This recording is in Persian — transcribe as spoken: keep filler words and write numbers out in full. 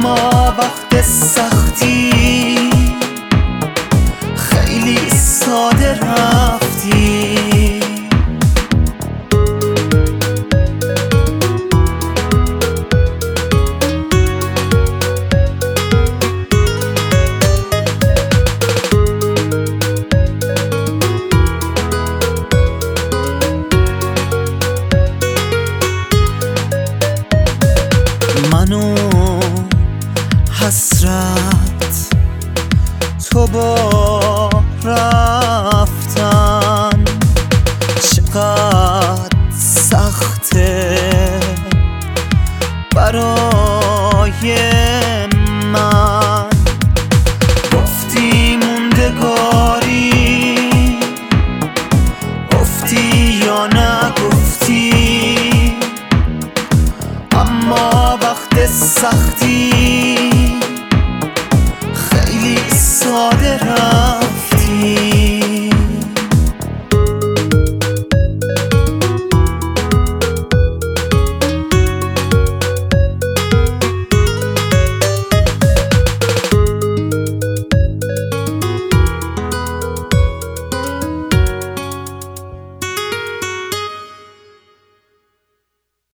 اما وقت سختی خیلی ساده رفتی. منو حسرت تو با رفتن چقدر سخته برای من. گفتی موندگاری، گفتی یا نگفتی، اما وقت سختی